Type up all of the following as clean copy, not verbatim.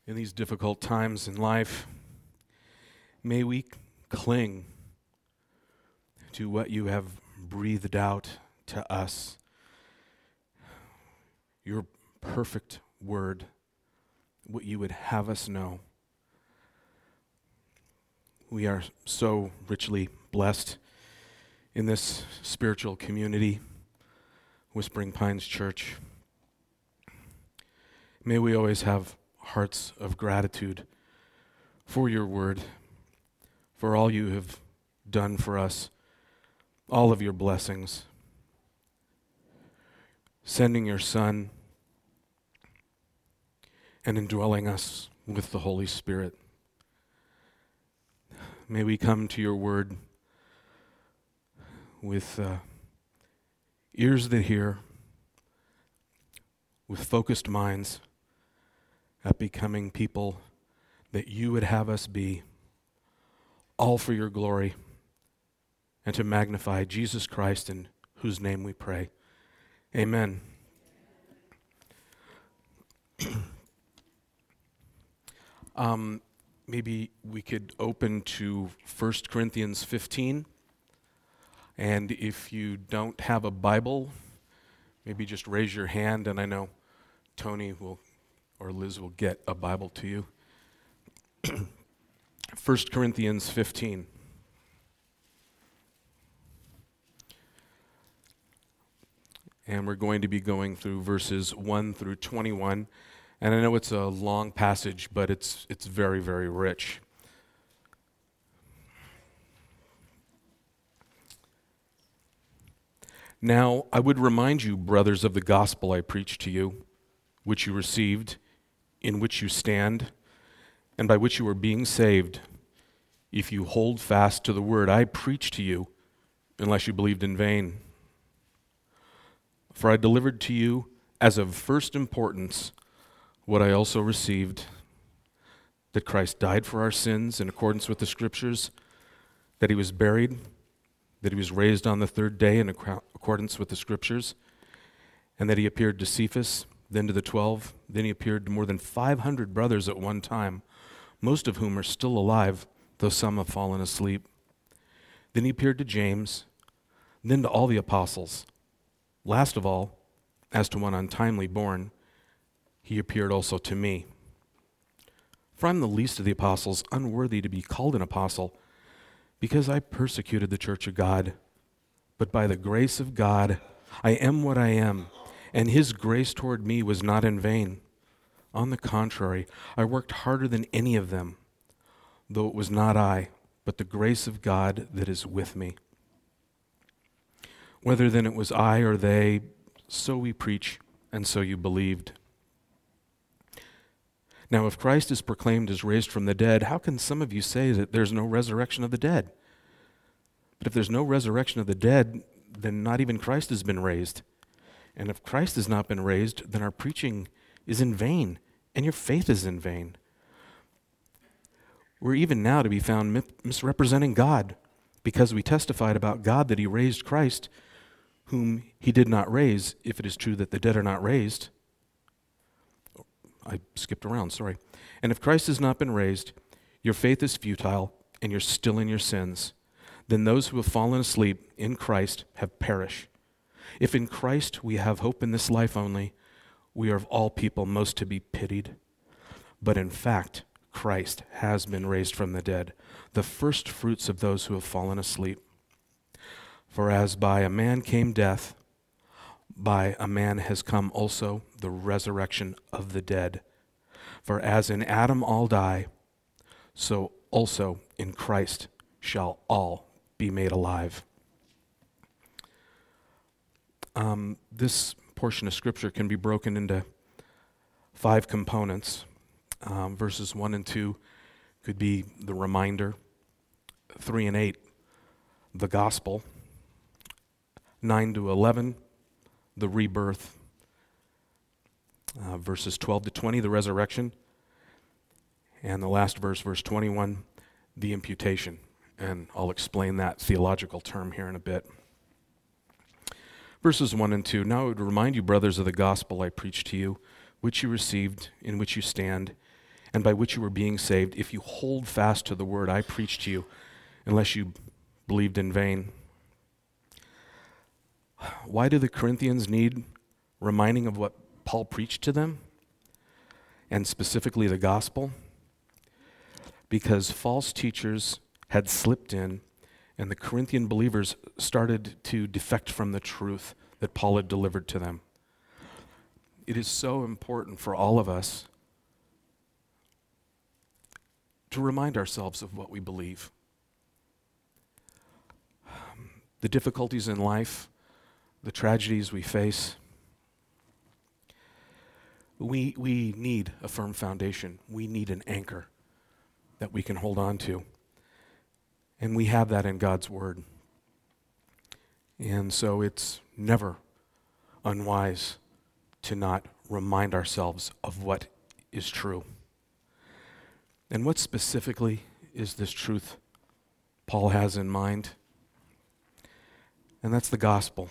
In these difficult times in life, may we cling to what you have breathed out to us, your perfect word, what you would have us know. We are so richly blessed in this spiritual community, Whispering Pines Church. May we always have hearts of gratitude for your word, for all you have done for us, all of your blessings, sending your Son and indwelling us with the Holy Spirit. May we come to your word with ears that hear, with focused minds, at becoming people that you would have us be, all for your glory, and to magnify Jesus Christ, in whose name we pray. Amen. Maybe we could open to 1 Corinthians 15. And if you don't have a Bible, maybe just raise your hand, and I know Tony will or Liz will get a Bible to you. 1 Corinthians 15. And we're going to be going through verses 1 through 21. And I know it's a long passage, but it's very, very rich. Now, I would remind you, brothers, of the gospel I preached to you, which you received, in which you stand, and by which you are being saved, if you hold fast to the word I preached to you, unless you believed in vain. For I delivered to you as of first importance what I also received, that Christ died for our sins in accordance with the Scriptures, that he was buried, that he was raised on the third day in accordance with the Scriptures, and that he appeared to Cephas, then to the 12, then he appeared to more than 500 brothers at one time, most of whom are still alive, though some have fallen asleep. Then he appeared to James, then to all the apostles. Last of all, as to one untimely born, he appeared also to me. For I am the least of the apostles, unworthy to be called an apostle, because I persecuted the church of God. But by the grace of God, I am what I am, and his grace toward me was not in vain. On the contrary, I worked harder than any of them, though it was not I, but the grace of God that is with me. Whether then it was I or they, so we preach, and so you believed. Now, if Christ is proclaimed as raised from the dead, how can some of you say that there's no resurrection of the dead? But if there's no resurrection of the dead, then not even Christ has been raised. And if Christ has not been raised, then our preaching is in vain, and your faith is in vain. We're even now to be found misrepresenting God, because we testified about God that he raised Christ, whom he did not raise, if it is true that the dead are not raised. I skipped around, sorry. And if Christ has not been raised, your faith is futile, and you're still in your sins. Then those who have fallen asleep in Christ have perished. If in Christ we have hope in this life only, we are of all people most to be pitied. But in fact, Christ has been raised from the dead, the first fruits of those who have fallen asleep. For as by a man came death, by a man has come also the resurrection of the dead. For as in Adam all die, so also in Christ shall all be made alive. This portion of Scripture can be broken into 5 components. Verses 1 and 2 could be the reminder. 3 and 8, the gospel. 9 to 11, the rebirth. Verses 12 to 20, the resurrection. And the last verse, verse 21, the imputation. And I'll explain that theological term here in a bit. Verses 1 and 2, now I would remind you, brothers, of the gospel I preached to you, which you received, in which you stand, and by which you are being saved, if you hold fast to the word I preached to you, unless you believed in vain. Why do the Corinthians need reminding of what Paul preached to them, and specifically the gospel? Because false teachers had slipped in, and the Corinthian believers started to defect from the truth that Paul had delivered to them. It is so important for all of us to remind ourselves of what we believe. The difficulties in life, the tragedies we face, we need a firm foundation. We need an anchor that we can hold on to. And we have that in God's Word. And so it's never unwise to not remind ourselves of what is true. And what specifically is this truth Paul has in mind? And that's the gospel.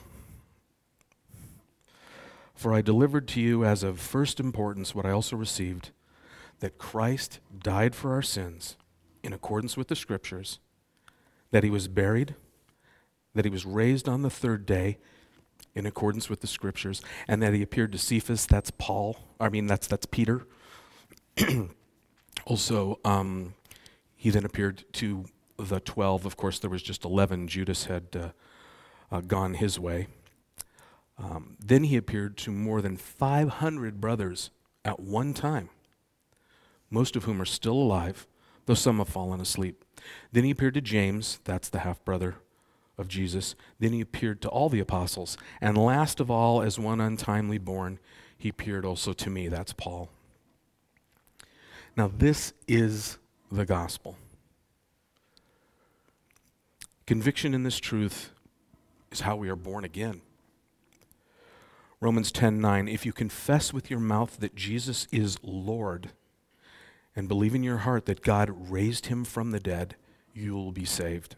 For I delivered to you as of first importance what I also received, that Christ died for our sins in accordance with the Scriptures, that he was buried, that he was raised on the third day in accordance with the Scriptures, and that he appeared to Cephas, that's Peter. Also, he then appeared to the 12. Of course, there was just 11. Judas had gone his way. Then he appeared to more than 500 brothers at one time, most of whom are still alive, though some have fallen asleep. Then he appeared to James, that's the half-brother of Jesus. Then he appeared to all the apostles. And last of all, as one untimely born, he appeared also to me, that's Paul. Now this is the gospel. Conviction in this truth is how we are born again. Romans 10:9, if you confess with your mouth that Jesus is Lord and believe in your heart that God raised him from the dead, you will be saved.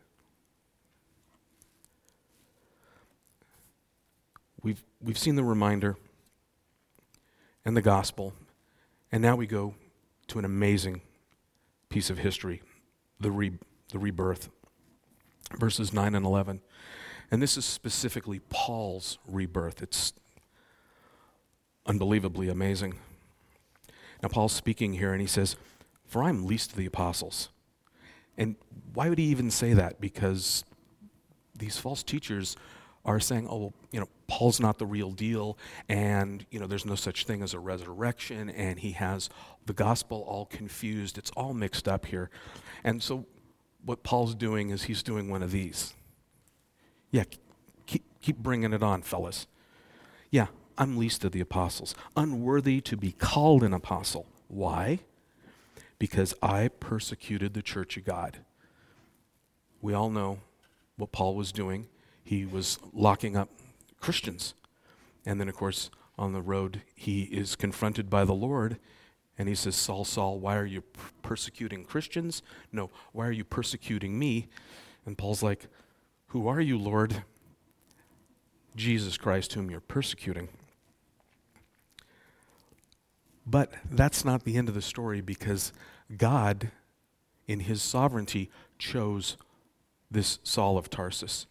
We've seen the reminder and the gospel, and now we go to an amazing piece of history, the rebirth, verses 9 and 11. And this is specifically Paul's rebirth. It's unbelievably amazing. Now Paul's speaking here and he says, for I'm least of the apostles. And why would he even say that? Because these false teachers are saying, Paul's not the real deal, and, there's no such thing as a resurrection, and he has the gospel all confused. It's all mixed up here. And so what Paul's doing is he's doing one of these. Yeah, keep bringing it on, fellas. Yeah, I'm least of the apostles, unworthy to be called an apostle. Why? Because I persecuted the church of God. We all know what Paul was doing. He was locking up Christians. And then, of course, on the road, he is confronted by the Lord, and he says, Saul, Saul, why are you persecuting Christians? No, why are you persecuting me? And Paul's like, who are you, Lord? Jesus Christ, whom you're persecuting. But that's not the end of the story, because God, in his sovereignty, chose this Saul of Tarsus.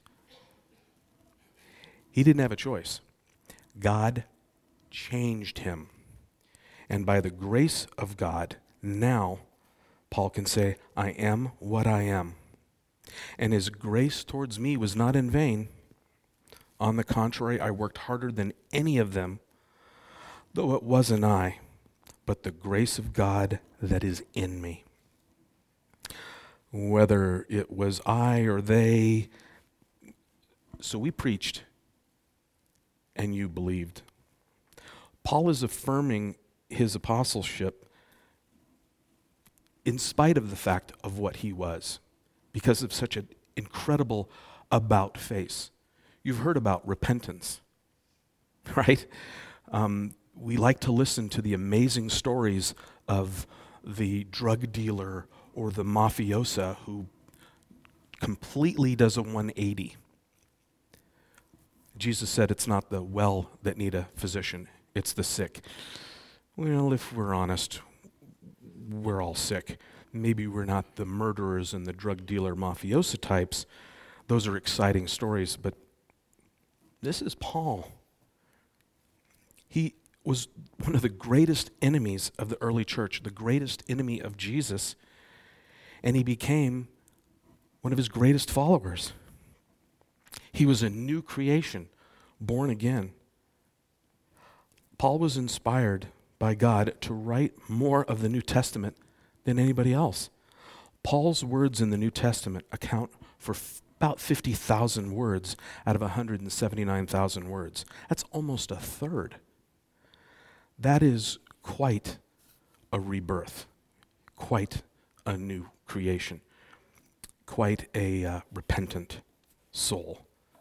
He didn't have a choice. God changed him. And by the grace of God, now Paul can say, I am what I am. And his grace towards me was not in vain. On the contrary, I worked harder than any of them, though it wasn't I, but the grace of God that is in me. Whether it was I or they, so we preached, and you believed. Paul is affirming his apostleship in spite of the fact of what he was, because of such an incredible about face. You've heard about repentance, right? We like to listen to the amazing stories of the drug dealer or the mafiosa who completely does a 180. Jesus said it's not the well that need a physician, it's the sick. Well, if we're honest, we're all sick. Maybe we're not the murderers and the drug dealer mafiosa types. Those are exciting stories, but this is Paul. He was one of the greatest enemies of the early church, the greatest enemy of Jesus, and he became one of his greatest followers. He was a new creation, born again. Paul was inspired by God to write more of the New Testament than anybody else. Paul's words in the New Testament account for about 50,000 words out of 179,000 words. That's almost a third. That is quite a rebirth, quite a new creation, quite a repentant soul.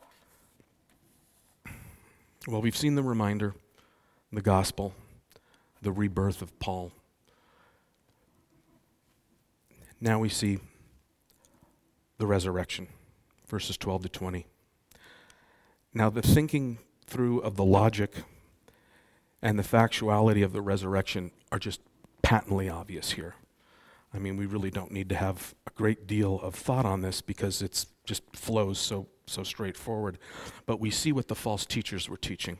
Well, we've seen the reminder, the gospel, the rebirth of Paul. Now we see the resurrection, verses 12 to 20. Now the thinking through of the logic and the factuality of the resurrection are just patently obvious here. I mean, we really don't need to have a great deal of thought on this because it's just flows so straightforward. But we see what the false teachers were teaching.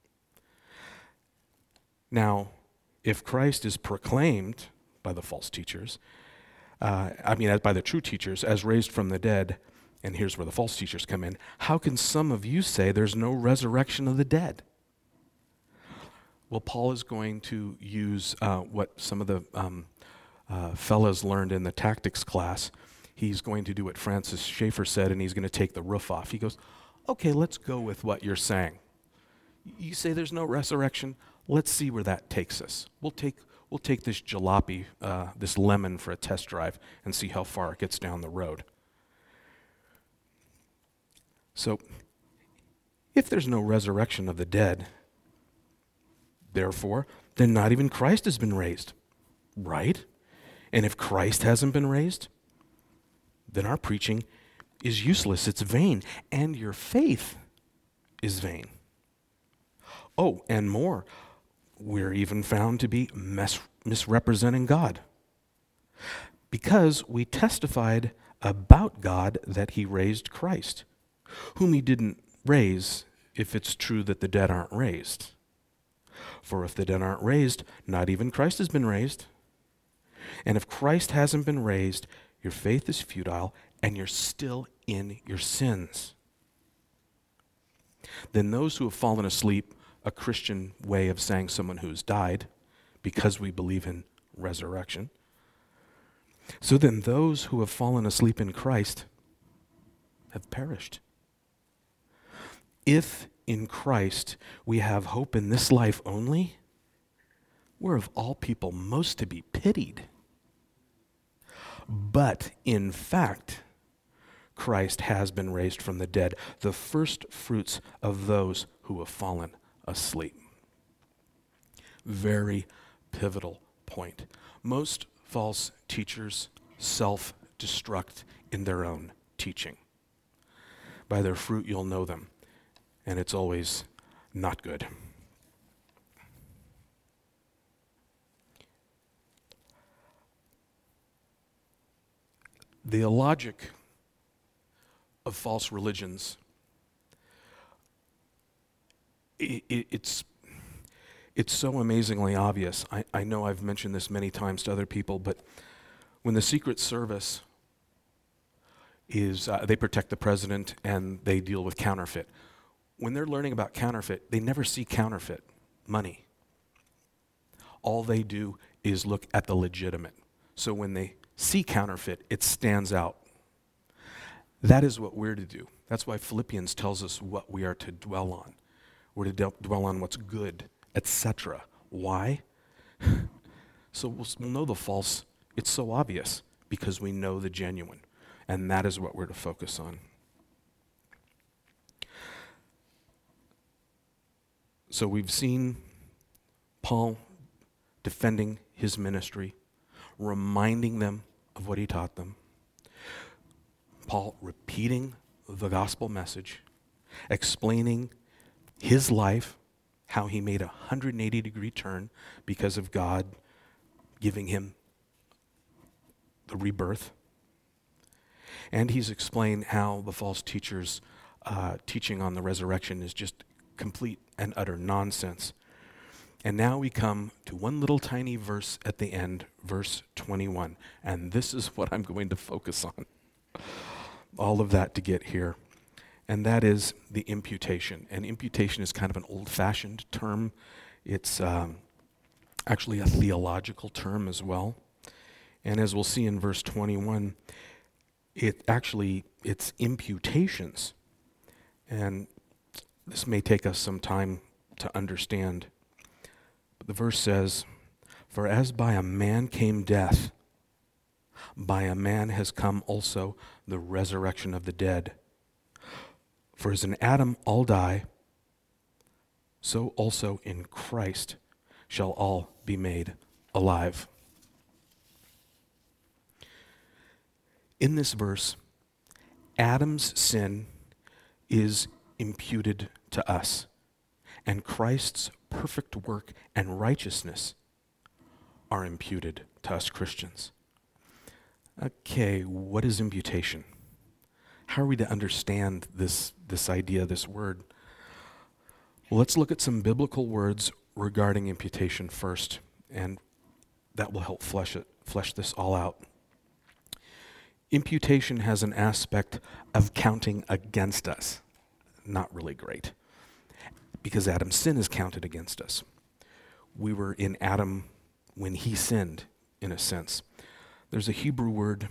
Now, if Christ is proclaimed by the false teachers, by the true teachers, as raised from the dead, and here's where the false teachers come in, how can some of you say there's no resurrection of the dead? Well, Paul is going to use what some of the fellas learned in the tactics class. He's going to do what Francis Schaeffer said, and he's going to take the roof off. He goes, okay, let's go with what you're saying. You say there's no resurrection. Let's see where that takes us. We'll take this jalopy, this lemon for a test drive and see how far it gets down the road. So, if there's no resurrection of the dead, therefore, then not even Christ has been raised, right? And if Christ hasn't been raised, then our preaching is useless, it's vain, and your faith is vain. Oh, and more, we're even found to be misrepresenting God, because we testified about God that he raised Christ, whom he didn't raise if it's true that the dead aren't raised. For if the dead aren't raised, not even Christ has been raised. And if Christ hasn't been raised, your faith is futile and you're still in your sins. Then those who have fallen asleep, a Christian way of saying someone who's died, because we believe in resurrection. So then those who have fallen asleep in Christ have perished. If in Christ we have hope in this life only, we're of all people most to be pitied. But in fact, Christ has been raised from the dead, the first fruits of those who have fallen asleep. Very pivotal point. Most false teachers self-destruct in their own teaching. By their fruit you'll know them, and it's always not good. The logic of false religions, it's so amazingly obvious. I know I've mentioned this many times to other people, but when the Secret Service they protect the president and they deal with counterfeit. When they're learning about counterfeit, they never see counterfeit money. All they do is look at the legitimate. So when they see counterfeit, it stands out. That is what we're to do. That's why Philippians tells us what we are to dwell on. We're to dwell on what's good, etc. Why? So we'll know the false. It's so obvious because we know the genuine. And that is what we're to focus on. So we've seen Paul defending his ministry, reminding them of what he taught them. Paul repeating the gospel message, explaining his life, how he made a 180-degree turn because of God giving him the rebirth. And he's explained how the false teachers' teaching on the resurrection is just complete and utter nonsense. And now we come to one little tiny verse at the end, verse 21. And this is what I'm going to focus on. All of that to get here. And that is the imputation. And imputation is kind of an old-fashioned term. It's actually a theological term as well. And as we'll see in verse 21, it's imputations. And this may take us some time to understand. But the verse says, "For as by a man came death, by a man has come also the resurrection of the dead. For as in Adam all die, so also in Christ shall all be made alive." In this verse, Adam's sin is imputed to us, and Christ's perfect work and righteousness are imputed to us Christians. Okay, what is imputation? How are we to understand this idea, this word? Well, let's look at some biblical words regarding imputation first, and that will help flesh this all out. Imputation has an aspect of counting against us. Not really great, because Adam's sin is counted against us. We were in Adam when he sinned, in a sense. There's a Hebrew word,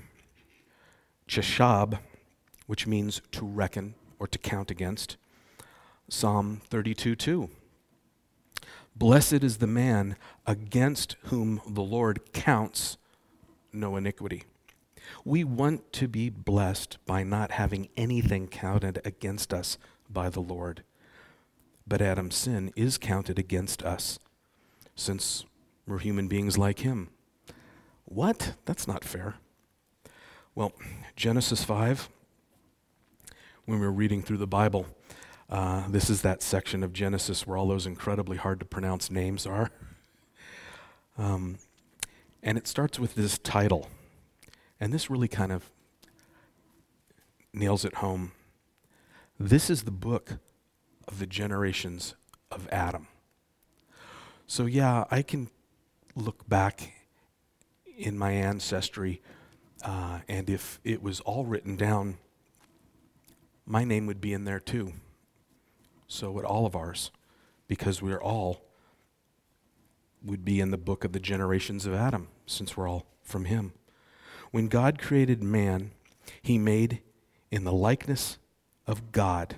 cheshab, which means to reckon or to count against. Psalm 32:2. "Blessed is the man against whom the Lord counts no iniquity." We want to be blessed by not having anything counted against us by the Lord. But Adam's sin is counted against us, since we're human beings like him. What? That's not fair. Well, Genesis 5, when we're reading through the Bible, this is that section of Genesis where all those incredibly hard to pronounce names are. And it starts with this title. And this really kind of nails it home. This is the book of the generations of Adam. So yeah, I can look back in my ancestry, and if it was all written down, my name would be in there too. So would all of ours, because we're all would be in the book of the generations of Adam, since we're all from him. When God created man, he made in the likeness of God.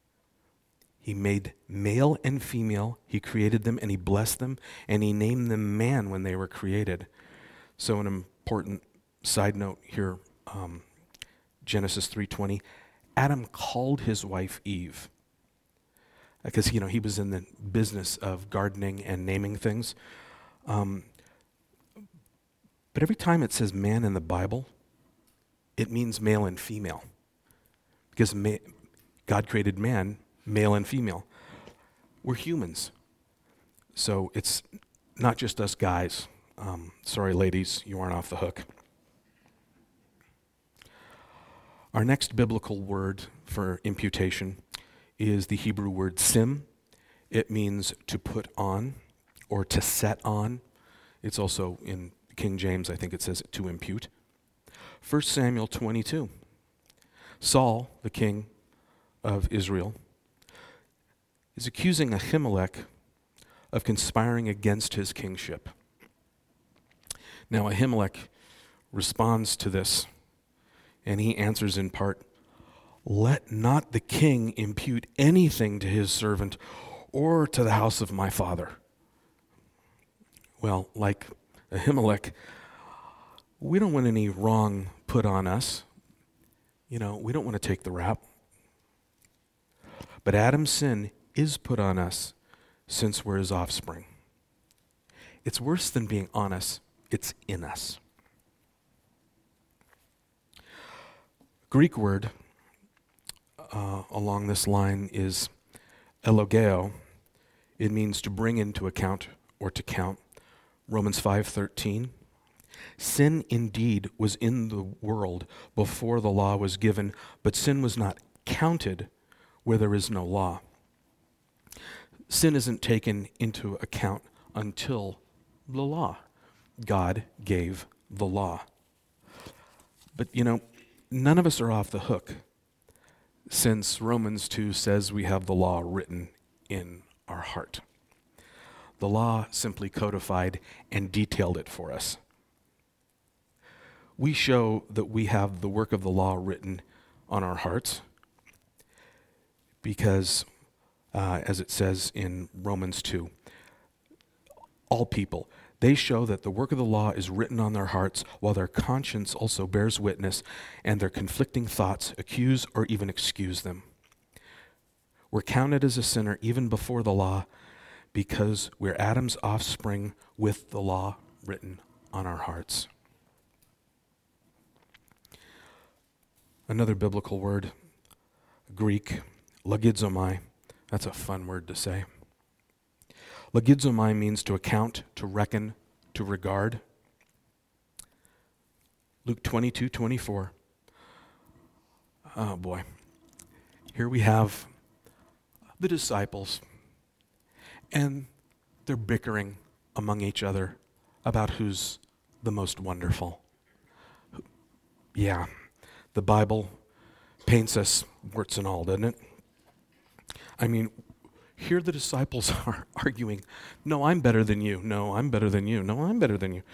He made male and female. He created them and he blessed them, and he named them man when they were created. So an important side note here, Genesis 3:20, Adam called his wife Eve, because he was in the business of gardening and naming things. But every time it says man in the Bible, it means male and female, because God created man, male and female. We're humans, so it's not just us guys. Sorry, ladies, you aren't off the hook. Our next biblical word for imputation is the Hebrew word sim. It means to put on or to set on. It's also in King James, I think it says to impute. 1 Samuel 22. Saul, the king of Israel, is accusing Ahimelech of conspiring against his kingship. Now Ahimelech responds to this, and he answers in part, "Let not the king impute anything to his servant or to the house of my father." Well, like Ahimelech, we don't want any wrong put on us. We don't want to take the rap. But Adam's sin is put on us since we're his offspring. It's worse than being on us, it's in us. Greek word along this line is elogeo. It means to bring into account or to count. Romans 5:13. Sin indeed was in the world before the law was given, but sin was not counted where there is no law. Sin isn't taken into account until the law. God gave the law. But none of us are off the hook, since Romans 2 says we have the law written in our heart. The law simply codified and detailed it for us. We show that we have the work of the law written on our hearts because, as it says in Romans 2, all people, they show that the work of the law is written on their hearts, while their conscience also bears witness, and their conflicting thoughts accuse or even excuse them. We're counted as a sinner even before the law because we're Adam's offspring with the law written on our hearts. Another biblical word, Greek, logizomai. That's a fun word to say. Logizomai means to account, to reckon, to regard. Luke 22:24. Oh boy. Here we have the disciples, and they're bickering among each other about who's the most wonderful. Yeah, the Bible paints us warts and all, doesn't it? I mean, here the disciples are arguing, no, I'm better than you. No, I'm better than you. No, I'm better than you.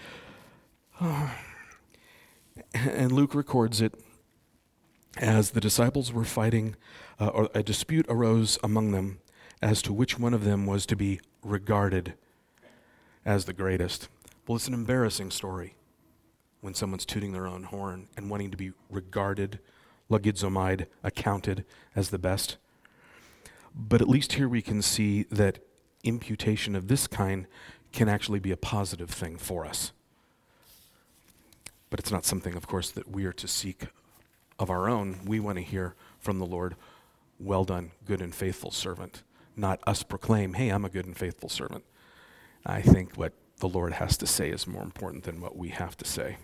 And Luke records it as the disciples were fighting, or a dispute arose among them as to which one of them was to be regarded as the greatest. Well, it's an embarrassing story when someone's tooting their own horn and wanting to be regarded, logizomai, accounted as the best. But at least here we can see that imputation of this kind can actually be a positive thing for us. But it's not something, of course, that we are to seek of our own. We want to hear from the Lord, well done, good and faithful servant. Not us proclaim, hey, I'm a good and faithful servant. I think what the Lord has to say is more important than what we have to say.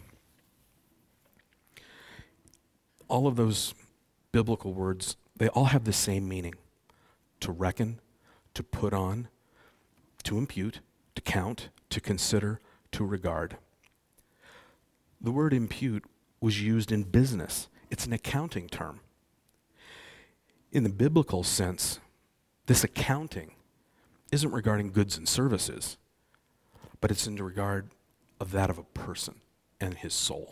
All of those biblical words, they all have the same meaning. To reckon, to put on, to impute, to count, to consider, to regard. The word impute was used in business. It's an accounting term. In the biblical sense, this accounting isn't regarding goods and services, but it's in regard of that of a person and his soul.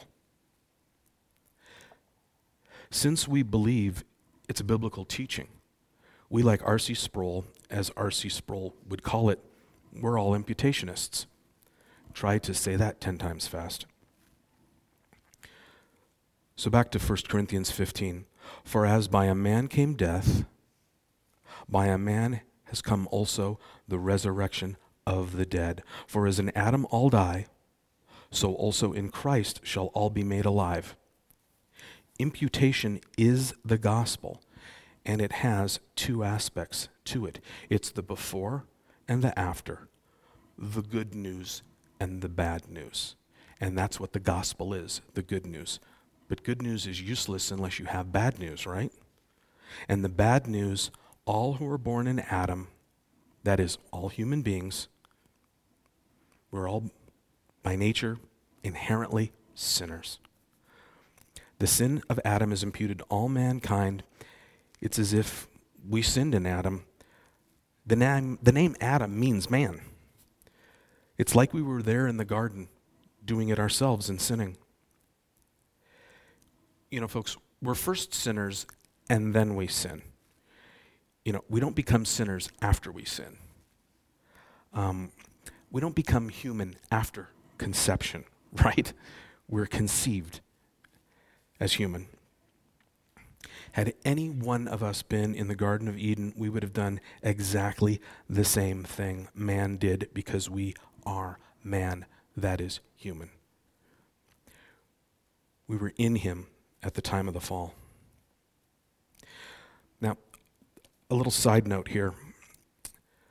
Since we believe it's a biblical teaching, we, like R.C. Sproul, as R.C. Sproul would call it, we're all imputationists. Try to say that 10 times fast. So back to 1 Corinthians 15. For as by a man came death, by a man has come also the resurrection of the dead. For as in Adam all die, so also in Christ shall all be made alive. Imputation is the gospel. And it has two aspects to it. It's the before and the after, the good news and the bad news. And that's what the gospel is, the good news. But good news is useless unless you have bad news, right? And the bad news, all who are born in Adam, that is, all human beings, we're all by nature inherently sinners. The sin of Adam is imputed to all mankind. It's as if we sinned in Adam. The name Adam means man. It's like we were there in the garden doing it ourselves and sinning. Folks, we're first sinners and then we sin. We don't become sinners after we sin. We don't become human after conception, right? We're conceived as human. Had any one of us been in the Garden of Eden, we would have done exactly the same thing man did because we are man, that is human. We were in him at the time of the fall. Now, a little side note here.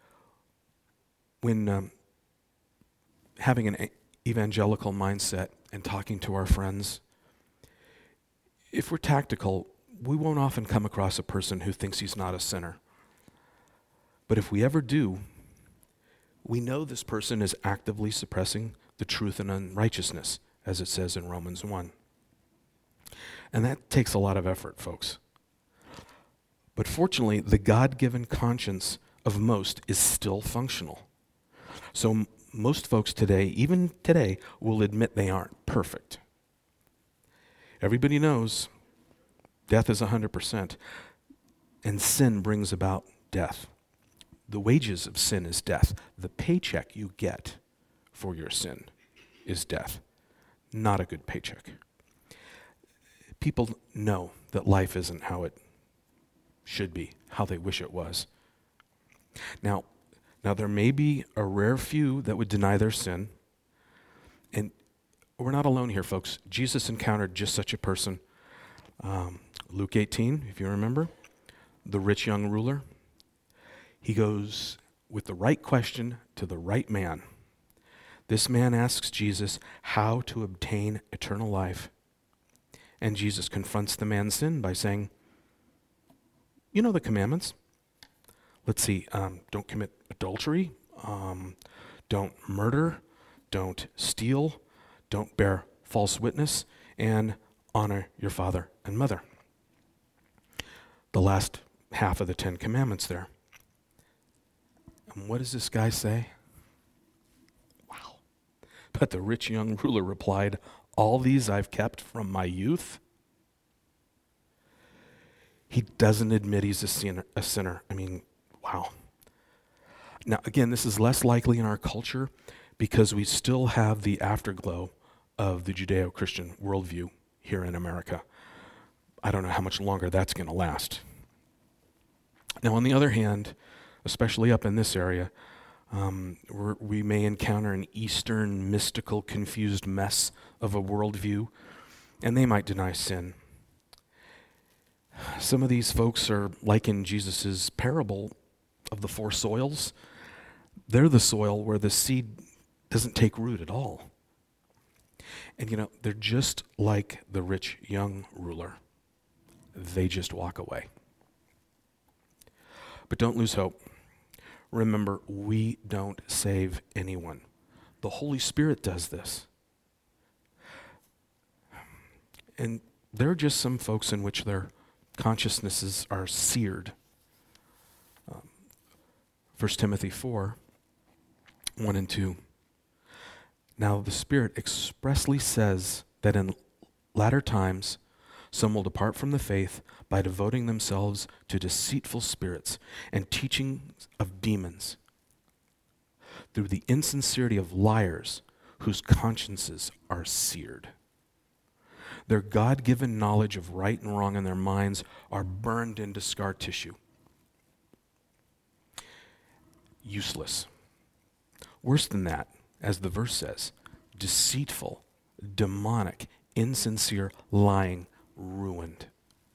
When having an evangelical mindset and talking to our friends, if we're tactical, we won't often come across a person who thinks he's not a sinner. But if we ever do, we know this person is actively suppressing the truth and unrighteousness, as it says in Romans 1. And that takes a lot of effort, folks. But fortunately, the God-given conscience of most is still functional. So most folks today, even today, will admit they aren't perfect. Everybody knows death is 100%, and sin brings about death. The wages of sin is death. The paycheck you get for your sin is death. Not a good paycheck. People know that life isn't how it should be, how they wish it was. Now there may be a rare few that would deny their sin, and we're not alone here, folks. Jesus encountered just such a person. Luke 18, if you remember, the rich young ruler. He goes with the right question to the right man. This man asks Jesus how to obtain eternal life. And Jesus confronts the man's sin by saying, you know the commandments. Let's see, don't commit adultery, don't murder, don't steal, don't bear false witness, and honor your father and mother. The last half of the 10 Commandments there. And what does this guy say? Wow. But the rich young ruler replied, all these I've kept from my youth. He doesn't admit he's a sinner. I mean, wow. Now, again, this is less likely in our culture because we still have the afterglow of the Judeo-Christian worldview here in America. I don't know how much longer that's going to last. Now, on the other hand, especially up in this area, we may encounter an Eastern, mystical, confused mess of a worldview, and they might deny sin. Some of these folks are like in Jesus' parable of the 4 soils. They're the soil where the seed doesn't take root at all. And they're just like the rich young ruler. They just walk away. But don't lose hope. Remember, we don't save anyone. The Holy Spirit does this. And there are just some folks in which their consciousnesses are seared. 1 Timothy 4, 1 and 2. Now the Spirit expressly says that in latter times some will depart from the faith by devoting themselves to deceitful spirits and teachings of demons, through the insincerity of liars whose consciences are seared. Their God-given knowledge of right and wrong in their minds are burned into scar tissue. Useless. Worse than that, as the verse says, deceitful, demonic, insincere, lying, ruined.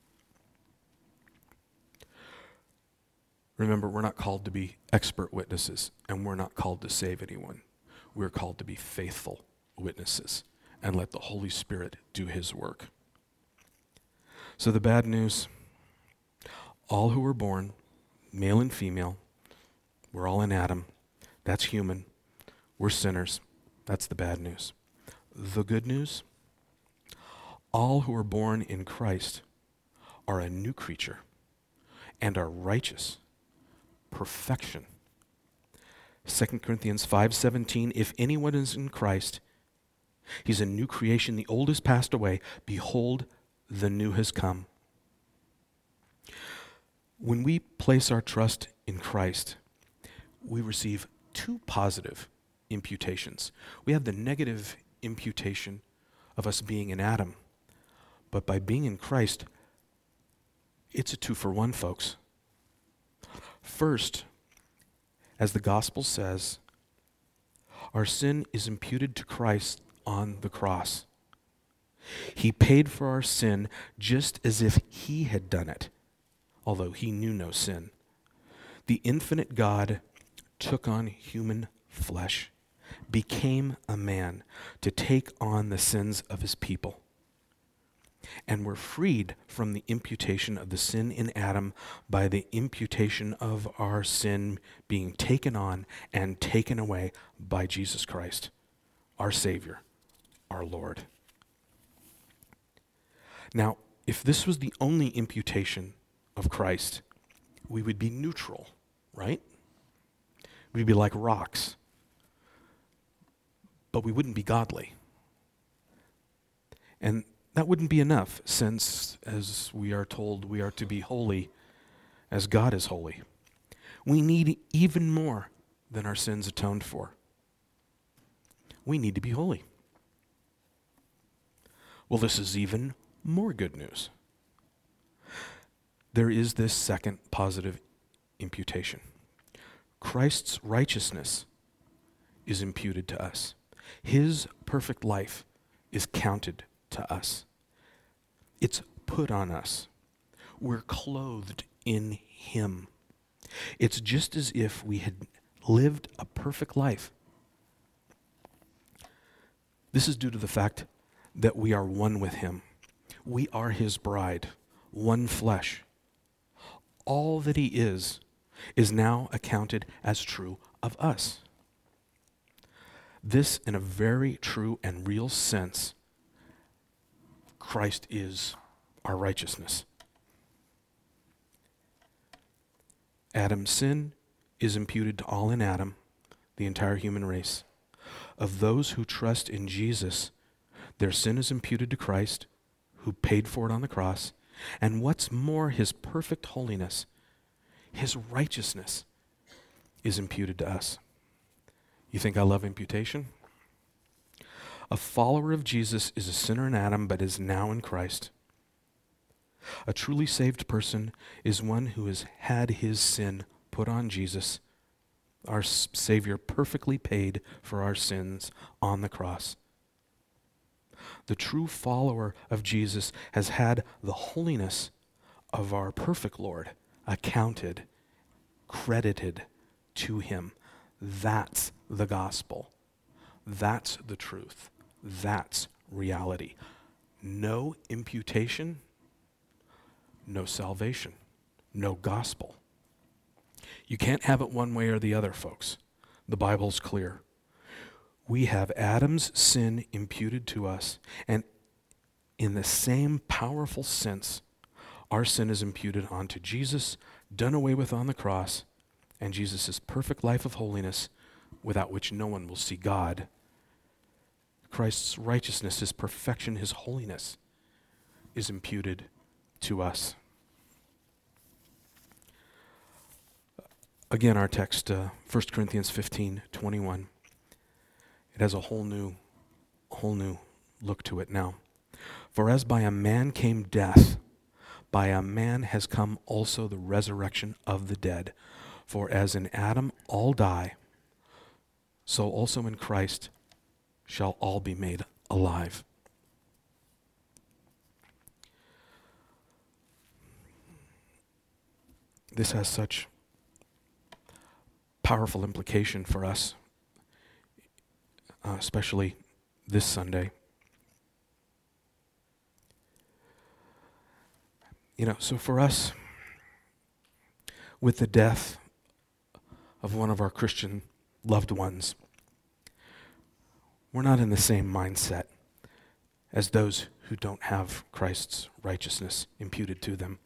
Remember, we're not called to be expert witnesses, and we're not called to save anyone. We're called to be faithful witnesses and let the Holy Spirit do his work. So the bad news, all who were born, male and female, we're all in Adam. That's human. We're sinners. That's the bad news. The good news, all who are born in Christ are a new creature and are righteous. Perfection. 2 Corinthians 5:17, if anyone is in Christ, he's a new creation. The old has passed away. Behold, the new has come. When we place our trust in Christ, we receive 2 positive imputations. We have the negative imputation of us being in Adam. But by being in Christ, it's a 2-for-1, folks. First, as the gospel says, our sin is imputed to Christ on the cross. He paid for our sin just as if he had done it, although he knew no sin. The infinite God took on human flesh became a man to take on the sins of his people. And were freed from the imputation of the sin in Adam by the imputation of our sin being taken on and taken away by Jesus Christ, our Savior, our Lord. Now, if this was the only imputation of Christ, we would be neutral, right? We'd be like rocks. But we wouldn't be godly. And that wouldn't be enough, since, as we are told, we are to be holy as God is holy. We need even more than our sins atoned for. We need to be holy. Well, this is even more good news. There is this second positive imputation. Christ's righteousness is imputed to us. His perfect life is counted to us. It's put on us. We're clothed in Him. It's just as if we had lived a perfect life. This is due to the fact that we are one with Him. We are His bride, one flesh. All that He is now accounted as true of us. This, in a very true and real sense, Christ is our righteousness. Adam's sin is imputed to all in Adam, the entire human race. Of those who trust in Jesus, their sin is imputed to Christ, who paid for it on the cross. And what's more, His perfect holiness, His righteousness, is imputed to us. You think I love imputation? A follower of Jesus is a sinner in Adam, but is now in Christ. A truly saved person is one who has had his sin put on Jesus. Our Savior perfectly paid for our sins on the cross. The true follower of Jesus has had the holiness of our perfect Lord accounted, credited to him. That's the gospel. That's the truth. That's reality. No imputation, no salvation, no gospel. You can't have it one way or the other, folks. The Bible's clear. We have Adam's sin imputed to us, and in the same powerful sense, our sin is imputed onto Jesus, done away with on the cross, and Jesus' perfect life of holiness, without which no one will see God. Christ's righteousness, His perfection, His holiness is imputed to us. Again, our text, 1 Corinthians 15:21. It has a whole new look to it now. For as by a man came death, by a man has come also the resurrection of the dead. For as in Adam all die, so also in Christ shall all be made alive. This has such powerful implication for us, especially this Sunday. So for us, with the death of one of our Christian loved ones, we're not in the same mindset as those who don't have Christ's righteousness imputed to them.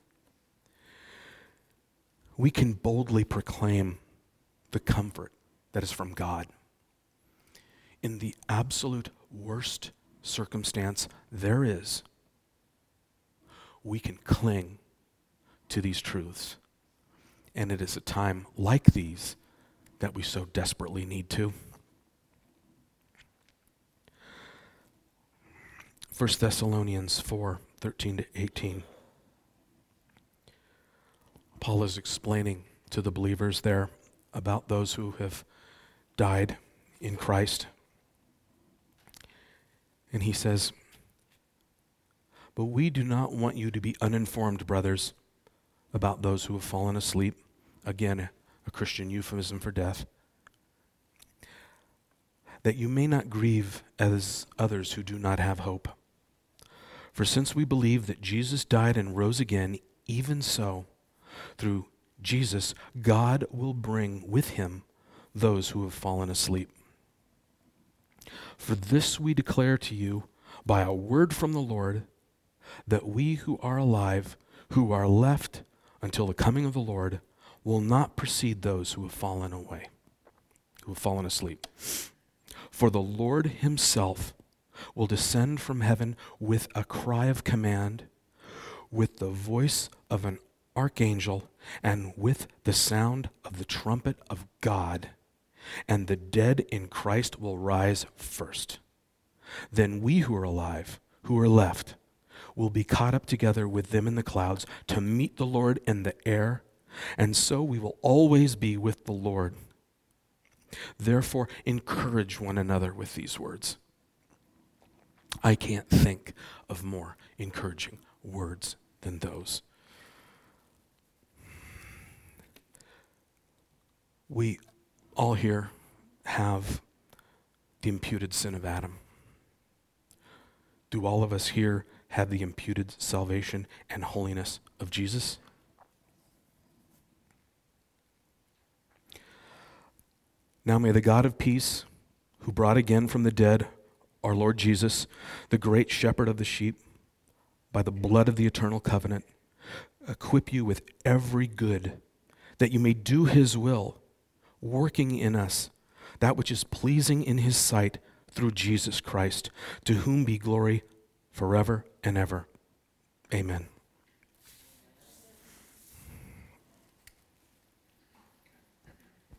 We can boldly proclaim the comfort that is from God. In the absolute worst circumstance there is, we can cling to these truths. And it is a time like these that we so desperately need to. 1 Thessalonians 4:13-18. Paul is explaining to the believers there about those who have died in Christ. And he says, "But we do not want you to be uninformed, brothers, about those who have fallen asleep." Again, a Christian euphemism for death. that you may not grieve as others who do not have hope. For since we believe that Jesus died and rose again, even so, through Jesus, God will bring with him those who have fallen asleep. For this we declare to you by a word from the Lord, that we who are alive, who are left until the coming of the Lord, will not precede those who have fallen away, who have fallen asleep. For the Lord himself will descend from heaven with a cry of command, with the voice of an archangel, and with the sound of the trumpet of God, and the dead in Christ will rise first. Then we who are alive, who are left, will be caught up together with them in the clouds to meet the Lord in the air, and so we will always be with the Lord. Therefore, encourage one another with these words. I can't think of more encouraging words than those. We all here have the imputed sin of Adam. Do all of us here have the imputed salvation and holiness of Jesus? Now may the God of peace, who brought again from the dead our Lord Jesus, the great shepherd of the sheep, by the blood of the eternal covenant, equip you with every good, that you may do his will, working in us that which is pleasing in his sight through Jesus Christ, to whom be glory forever and ever. Amen.